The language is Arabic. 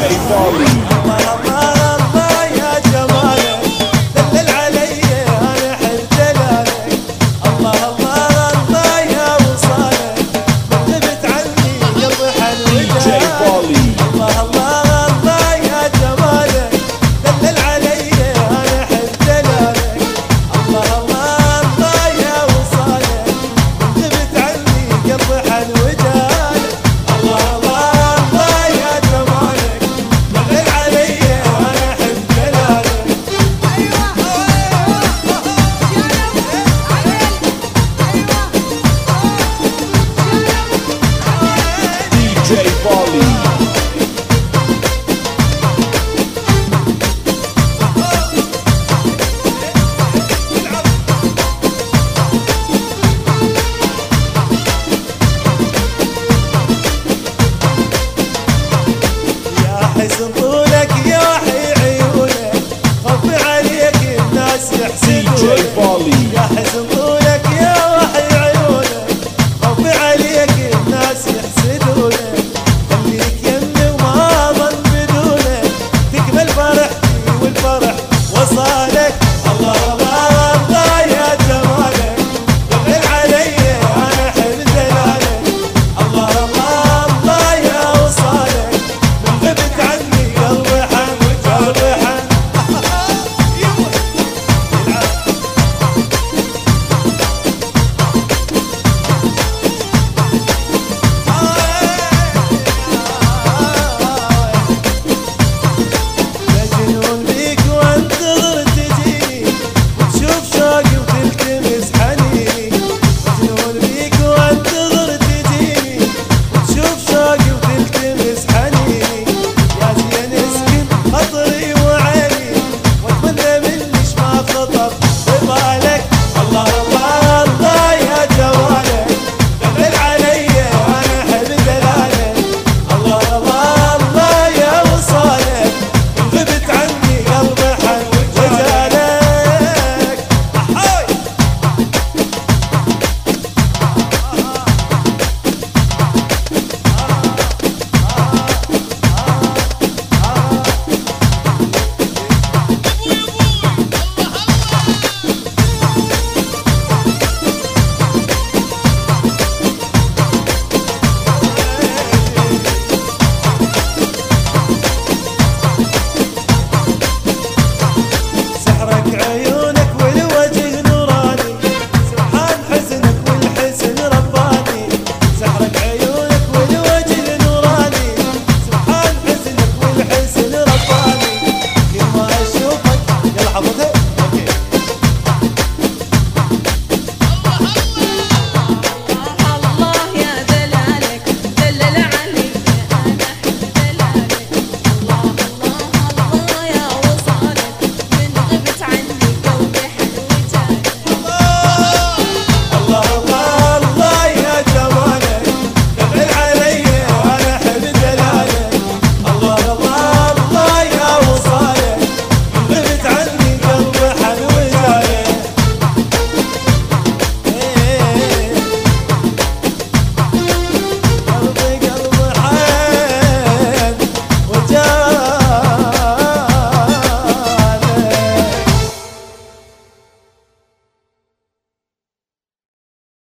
فالي. الله الله الله يا جمالك دلل علي انا حب جلالك. الله الله الله يا وصالك من غبت عني قلبي حن وجالك. الله الله الله يا جمالك دلل علي انا حب جلالك. الله الله الله يا وصالك من غبت عني قلبي حن وجالك. الله الله الله يا جمالك دلل علي انا حب جلالك. DJ فالي. يا حزن طولك يا وحي عيونك خف عليك الناس DJ يحسدونك. فالي. يا حزن طولك